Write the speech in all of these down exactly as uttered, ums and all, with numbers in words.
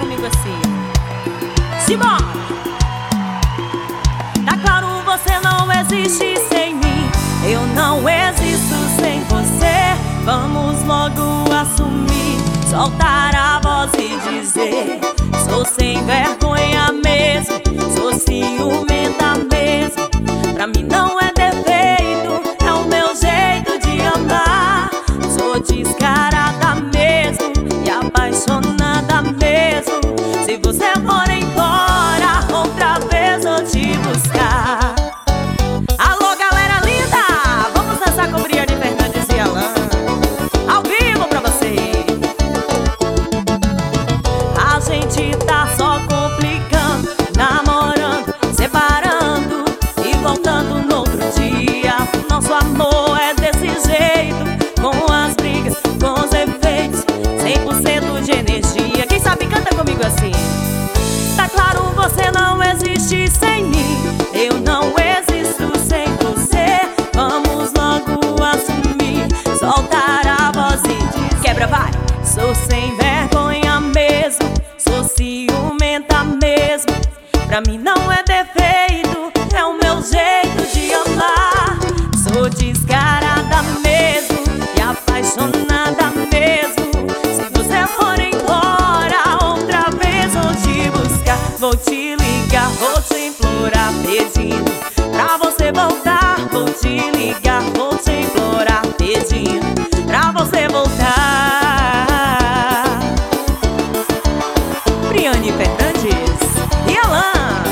comigo assim. Simbora! Tá claro, você não existe sem mim, eu não existo sem você. Vamos logo assumir, soltar a voz e dizer: sou sem vergonha mesmo, sou ciumenta mesmo. Pra mim não é defeito, é o meu jeito de amar. Sou descarada mesmo e apaixonada mesmo. Se você for embora, outra vez vou te buscar. Alô, galera linda, vamos dançar com Briane Fernandes e Alan, ao vivo pra você. A gente tá só complicando, namorando, separando e voltando no outro dia. Nosso amor é desse jeito, com as brigas, com os efeitos, cem por cento de energia. Quem sabe canta comigo assim. Tá claro, você não existe sem mim, eu não existo sem você. Vamos logo assumir, soltar a voz e dizer: quebra, vai! Sou sem vergonha mesmo, sou ciumenta mesmo. Pra mim não é defeito, é o meu jeito de amar. Sou descarada mesmo e apaixonada mesmo. Se você for embora, outra vez vou te buscar. Vou te ligar, vou te implorar, pedindo pra você voltar. Vou te ligar, vou te implorar, pedindo pra você voltar. Briane Fernandes e Alan.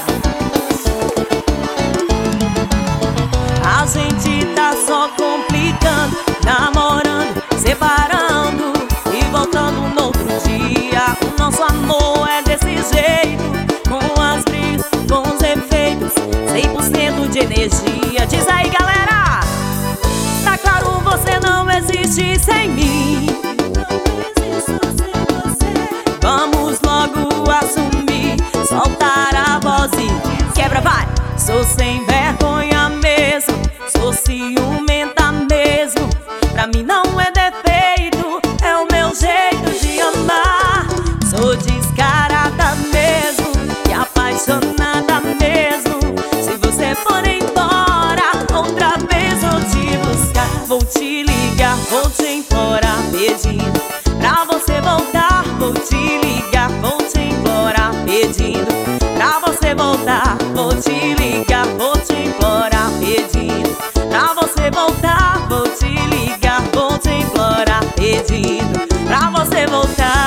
A gente tá só complicando, namorando, separando e voltando no outro dia. O nosso amor é desse jeito, com as brigas, com os efeitos, cem por cento de energia. Diz aí, galera! Tá claro, você não existe sem mim, não existo sem você. Vamos logo assumir, soltar a voz e dizer: quebra, vai! Sou sem vergonha mesmo, sou ciumenta mesmo. Pra mim não é defeito, é o meu jeito de amar. Sou descarada mesmo e apaixonada mesmo. Se você for embora, outra vez vou te buscar. Vou te ligar, vou te implorar, pedindo pra você voltar. Vou te ligar, vou te implorar, pedindo pra você voltar. Vou te ligar, vou te implorar, pedindo pra você voltar. Vou te ligar, vou te implorar, pedindo pra você voltar.